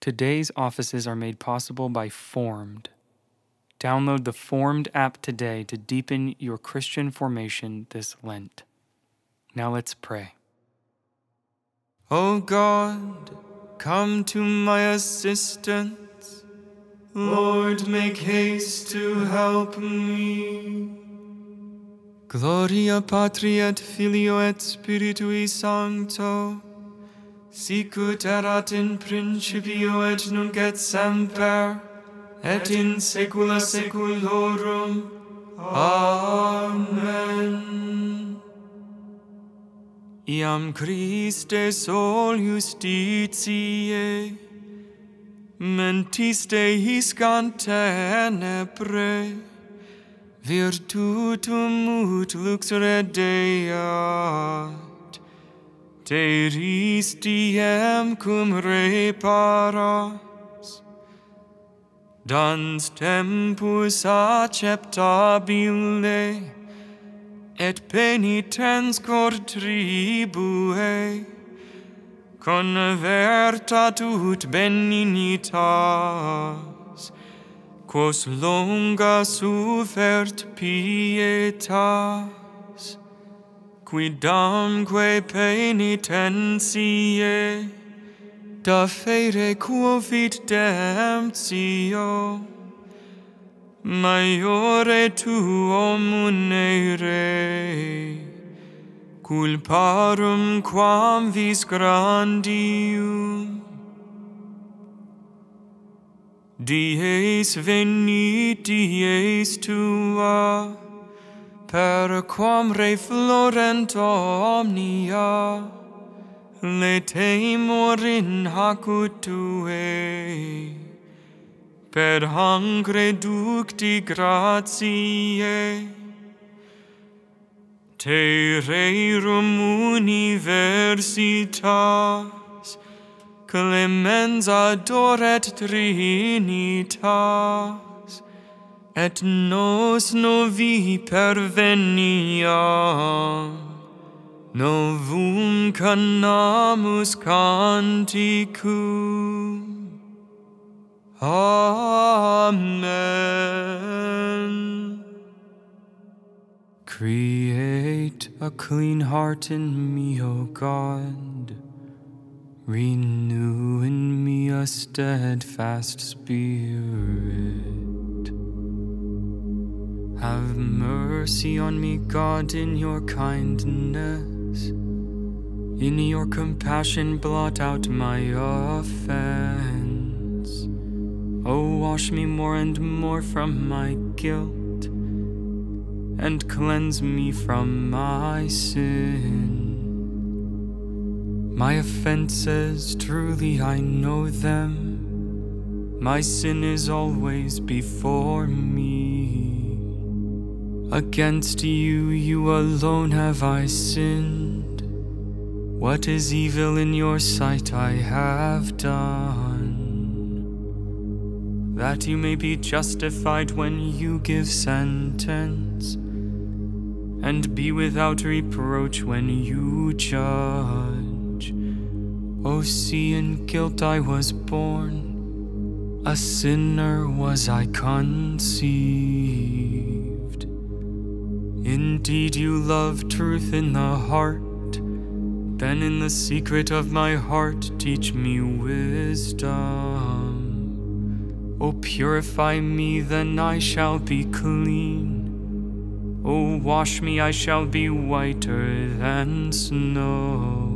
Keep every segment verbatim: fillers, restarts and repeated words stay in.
Today's offices are made possible by Formed. Download the Formed app today to deepen your Christian formation this Lent. Now let's pray. O God, come to my assistance. Lord, make haste to help me. Gloria Patri et Filio et Spiritui Sancto, sicut erat in principio et nunc et semper, et in saecula saeculorum. Amen. Iam Christe sol justitiae, mentis Deis scant tenebrae, virtutum ut lux redeat, teris diem cum reparas, dans tempus acceptabile, et penitens cor tribue, convertat ut benignitas, quos longa suffert pietas, quidamque penitentiae, da fere quo fit demptio, maiore tuo munere, culparum quam vis grandium. Dies venit dies tua, per quam reflorent omnia, letemor in hacut tuae, per hanc reducti gratiae, te rerum universitas, clemens adoret trinitas, et nos novi perveniam, novum canamus canticum. Amen. Create a clean heart in me, O God. Renew in me a steadfast spirit. Have mercy on me, God, in your kindness. In your compassion blot out my offense. Oh, wash me more and more from my guilt, and cleanse me from my sin. My offenses, truly I know them. My sin is always before me. Against you, you alone have I sinned. What is evil in your sight I have done, that you may be justified when you give sentence, and be without reproach when you judge. O see, in guilt I was born, a sinner was I conceived. Indeed, you love truth in the heart, then in the secret of my heart teach me wisdom. O purify me, then I shall be clean. O wash me, I shall be whiter than snow.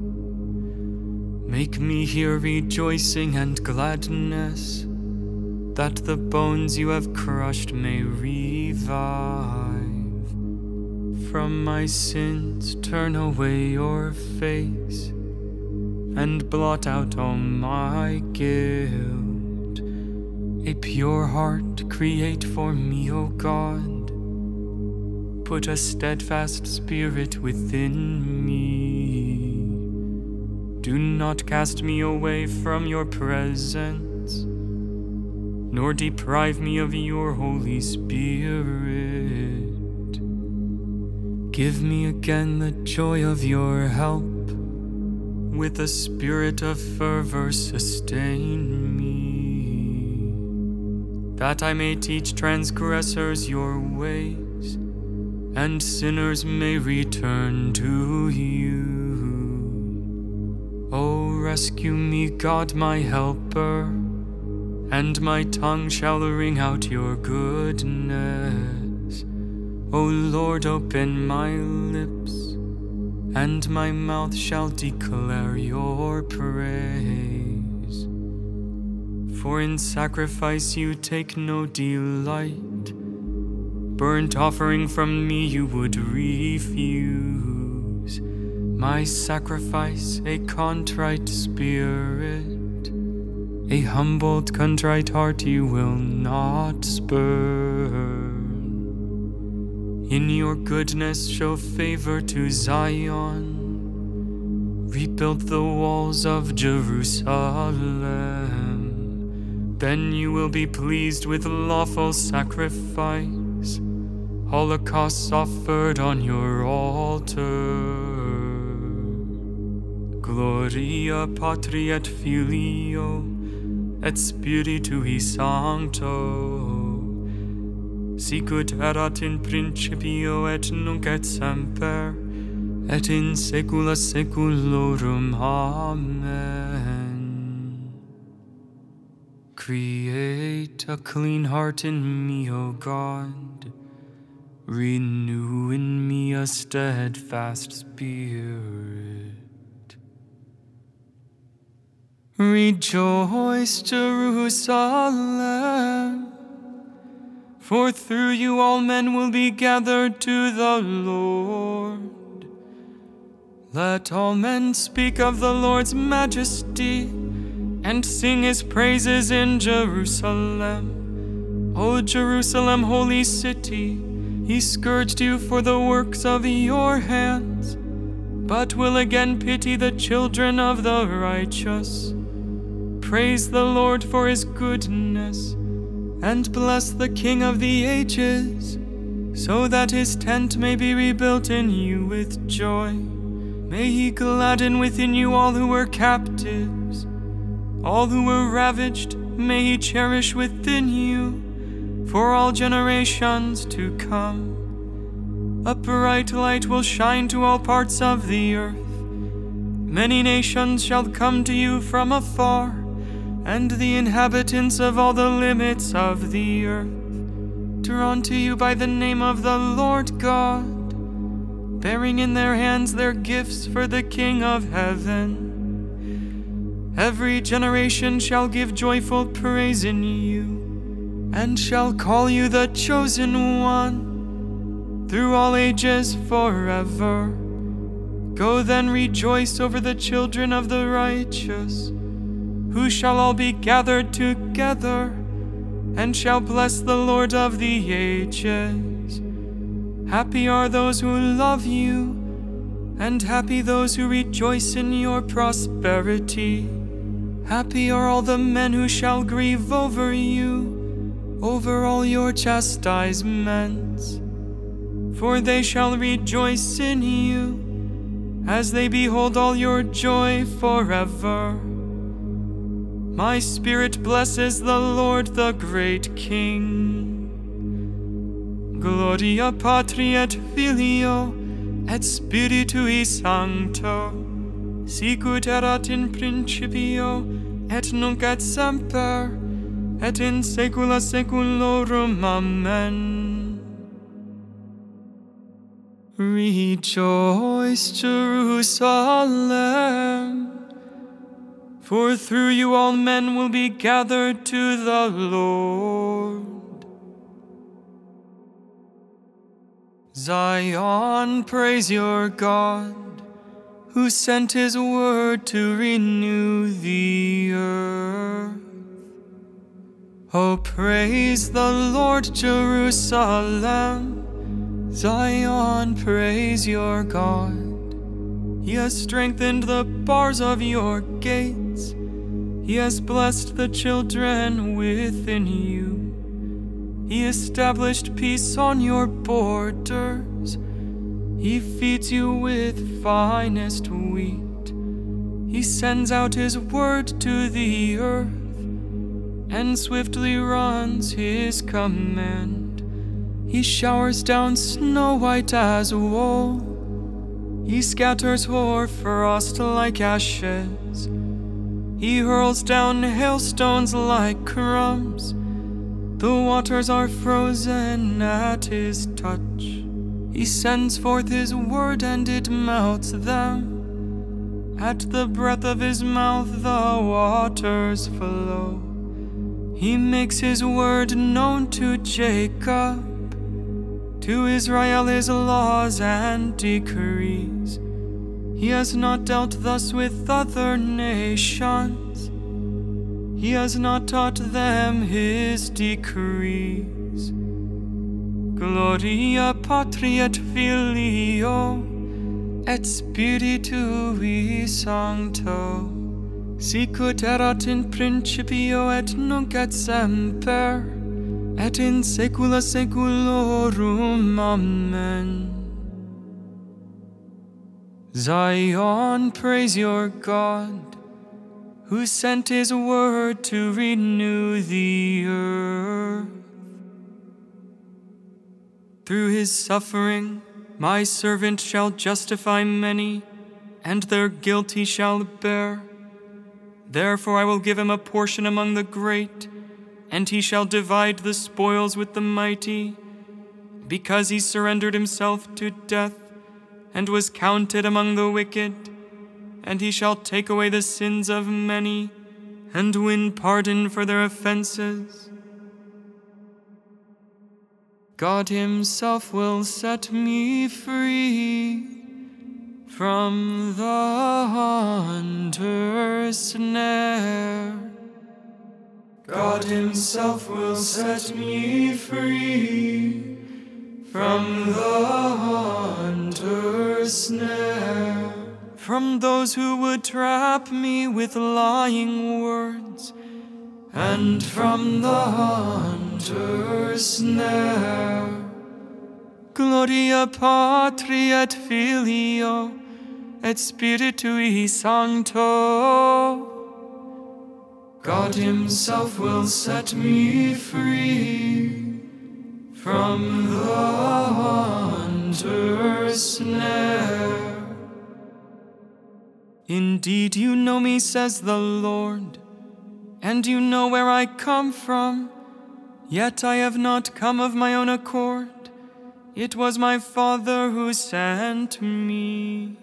Make me hear rejoicing and gladness, that the bones you have crushed may revive. From my sins turn away your face, and blot out all my guilt. A pure heart create for me, O God. Put a steadfast spirit within me. Do not cast me away from your presence, nor deprive me of your Holy Spirit. Give me again the joy of your help. With a spirit of fervor sustain me. that I may teach transgressors your ways, and sinners may return to you. O rescue me, God, my helper, and my tongue shall ring out your goodness. O Lord, open my lips, and my mouth shall declare your praise. For in sacrifice you take no delight, burnt offering from me you would refuse. My sacrifice, a contrite spirit, a humbled, contrite heart you will not spurn. In your goodness show favor to Zion, rebuild the walls of Jerusalem. Then you will be pleased with lawful sacrifice, holocausts offered on your altar. Gloria Patri et Filio et Spiritui Sancto, sicut erat in principio et nunc et semper, et in saecula saeculorum. Amen. Create a clean heart in me, O God. Renew in me a steadfast spirit. Rejoice, Jerusalem, for through you all men will be gathered to the Lord. Let all men speak of the Lord's majesty and sing his praises in Jerusalem. O Jerusalem, holy city, he scourged you for the works of your hands, but will again pity the children of the righteous. Praise the Lord for his goodness, and bless the King of the ages, so that his tent may be rebuilt in you with joy. May he gladden within you all who were captives. All who were ravaged may he cherish within you, for all generations to come. A bright light will shine to all parts of the earth. Many nations shall come to you from afar, and the inhabitants of all the limits of the earth, drawn to you by the name of the Lord God, bearing in their hands their gifts for the King of heaven. Every generation shall give joyful praise in you, and shall call you the chosen one, through all ages forever. Go then, rejoice over the children of the righteous, who shall all be gathered together, and shall bless the Lord of the ages. Happy are those who love you, and happy those who rejoice in your prosperity. Happy are all the men who shall grieve over you, over all your chastisements, for they shall rejoice in you, as they behold all your joy forever. My spirit blesses the Lord, the great King. Gloria Patri et Filio et Spiritui Sancto, sicut erat in principio et nunc et semper, et in saecula saeculorum. Amen. Rejoice, Jerusalem, for through you all men will be gathered to the Lord. Zion, praise your God, who sent his word to renew the earth. Oh, praise the Lord, Jerusalem. Zion, praise your God. He has strengthened the bars of your gates. He has blessed the children within you. He established peace on your borders. He feeds you with finest wheat. He sends out his word to the earth, and swiftly runs his command. He showers down snow white as wool. He scatters hoar frost like ashes. He hurls down hailstones like crumbs. The waters are frozen at his touch. He sends forth his word and it melts them. At the breath of his mouth the waters flow. He makes his word known to Jacob, to Israel his laws and decrees. He has not dealt thus with other nations. He has not taught them his decrees. Gloria Patri et Filio et Spiritui Sancto, sicut erat in principio et nunc et semper, et in saecula saeculorum. Amen. Zion, praise your God, who sent his word to renew the earth. Through his suffering, my servant shall justify many, and their guilt he shall bear. Therefore I will give him a portion among the great, and he shall divide the spoils with the mighty, because he surrendered himself to death, and was counted among the wicked. And he shall take away the sins of many, and win pardon for their offenses. God himself will set me free from the hunter's snare. God himself will set me free from the hunter's snare, from those who would trap me with lying words, and from the hunter's snare. Gloria Patri et Filio et Spiritui Sancto. God himself will set me free from the hunter's snare. Indeed, you know me, says the Lord, and you know where I come from. Yet I have not come of my own accord. It was my Father who sent me.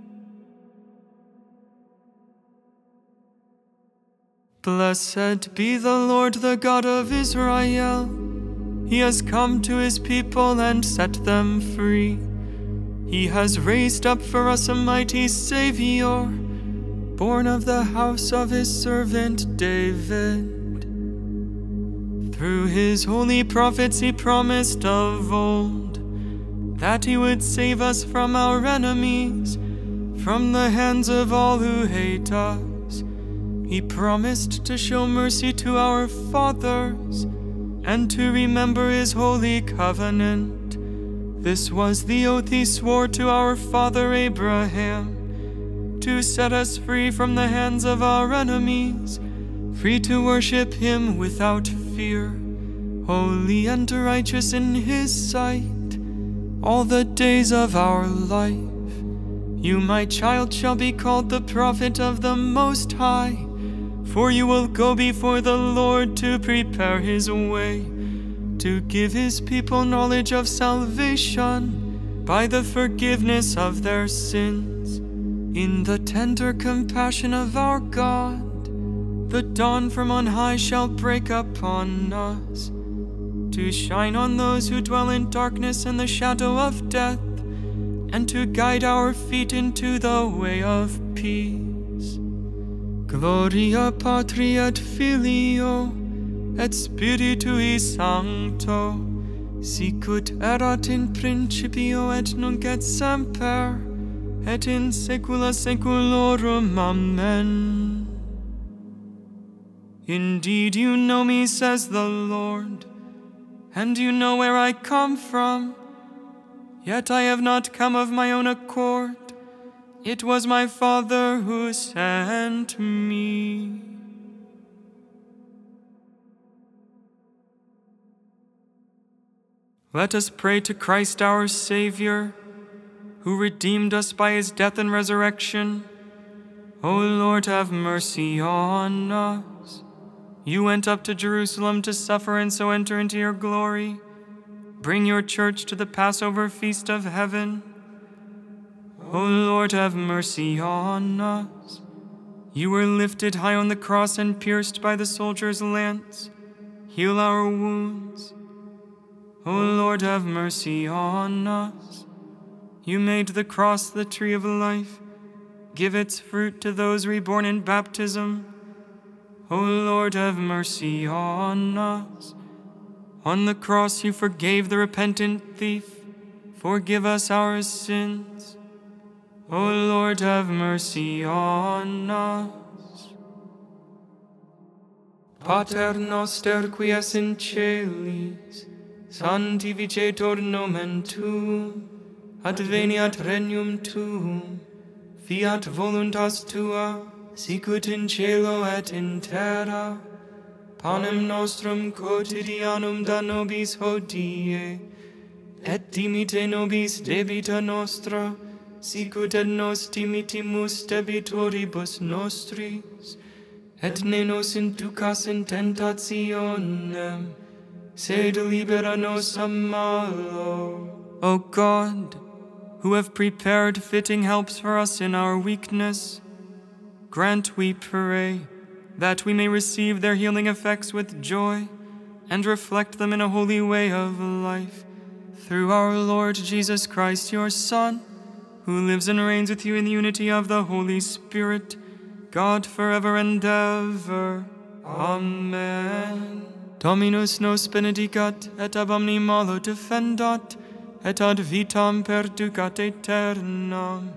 Blessed be the Lord, the God of Israel. He has come to his people and set them free. He has raised up for us a mighty Savior, born of the house of his servant David. Through his holy prophets he promised of old that he would save us from our enemies, from the hands of all who hate us. He promised to show mercy to our fathers and to remember his holy covenant. This was the oath he swore to our father Abraham, to set us free from the hands of our enemies, free to worship him without fear, holy and righteous in his sight, all the days of our life. You, my child, shall be called the prophet of the Most High, for you will go before the Lord to prepare his way, to give his people knowledge of salvation by the forgiveness of their sins. In the tender compassion of our God, the dawn from on high shall break upon us, to shine on those who dwell in darkness and the shadow of death, and to guide our feet into the way of peace. Gloria Patri et Filio et Spiritui Sancto, sicut erat in principio et nunc et semper, et in saecula saeculorum. Amen. Indeed, you know me, says the Lord, and you know where I come from. Yet I have not come of my own accord. It was my Father who sent me. Let us pray to Christ our Savior, who redeemed us by his death and resurrection. O Lord, have mercy on us. You went up to Jerusalem to suffer and so enter into your glory. Bring your church to the Passover feast of heaven. O Lord, have mercy on us. You were lifted high on the cross and pierced by the soldier's lance. Heal our wounds. O Lord, have mercy on us. You made the cross the tree of life. Give its fruit to those reborn in baptism. O Lord, have mercy on us. On the cross you forgave the repentant thief. Forgive us our sins. O Lord, have mercy on us. Pater noster qui es in celis, sanctificetur nomen tuum, adveniat regnum tuum, fiat voluntas tua, sicut in cielo et in terra. Panem nostrum quotidianum da nobis hodie, et dimite nobis debita nostra, sicut et nos dimitimus debitoribus nostris, et ne nos inducas in tentationem, sed libera nos a malo. O God, who have prepared fitting helps for us in our weakness, grant, we pray, that we may receive their healing effects with joy and reflect them in a holy way of life. Through our Lord Jesus Christ, your Son, who lives and reigns with you in the unity of the Holy Spirit, God forever and ever. Amen. Dominus nos benedicat, et ab omni malo defendat, et ad vitam perducat aeternam.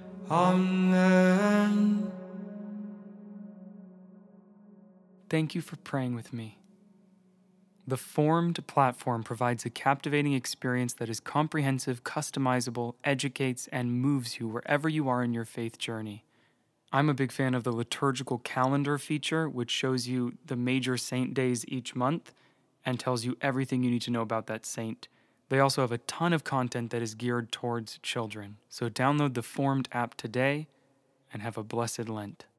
Amen. Thank you for praying with me. The Formed platform provides a captivating experience that is comprehensive, customizable, educates, and moves you wherever you are in your faith journey. I'm a big fan of the liturgical calendar feature, which shows you the major saint days each month and tells you everything you need to know about that saint. They also have a ton of content that is geared towards children. So download the Formed app today and have a blessed Lent.